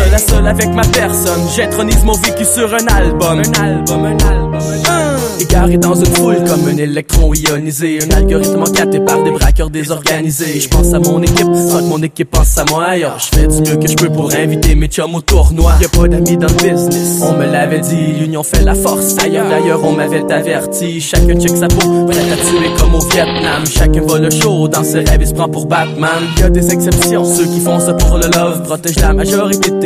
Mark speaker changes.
Speaker 1: seul avec ma personne. J'intronise mon vécu sur un album. Égaré dans une foule comme un électron ionisé. Un algorithme enquêté par des braqueurs désorganisés. Je pense à mon équipe, sans que mon équipe pense à moi. Ailleurs, je fais du mieux que je peux pour inviter mes chums au tournoi. Y'a pas d'amis dans le business, on me l'avait dit. L'union fait la force, d'ailleurs on m'avait averti. Chacun check sa peau, prêt à tuer comme au Vietnam. Chacun va le show, dans ses rêves il se prend pour Batman. Y'a des exceptions, ceux qui font ça pour le love. Protège la majorité de tes